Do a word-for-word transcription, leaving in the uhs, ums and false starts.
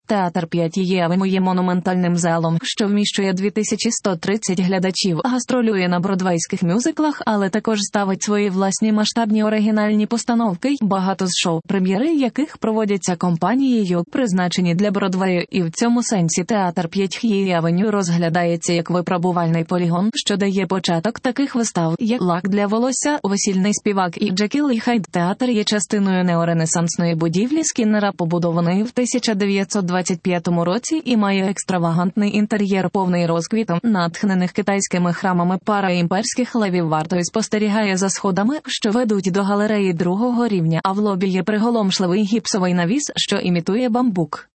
Театр п'ятої авеню є монументальним залом, що вміщує дві тисячі сто тридцять глядачів, гастролює на бродвейських мюзиклах, але також ставить свої власні масштабні оригінальні постановки, багато з шоу, прем'єри яких проводяться компанією, призначені для Бродвею, і в цьому сенсі Театр п'ятої авеню розглядається як випробувальний полігон, що дає початок таких вистав, як «Лак для волосся», «Весільний співак» і «Джекіл і Хайд». Театр є частиною неоренесансної будівлі Скіннера, побудованої в тисяча дев'ятсот двадцять п'ятому році, і має екстравагантний інтер'єр, повний розквітом, натхнених китайськими храмами. Пара імперських левів вартою спостерігає за сходами, що ведуть до галереї другого рівня, а в лобі є приголомшливий гіпсовий навіс, що імітує бамбук.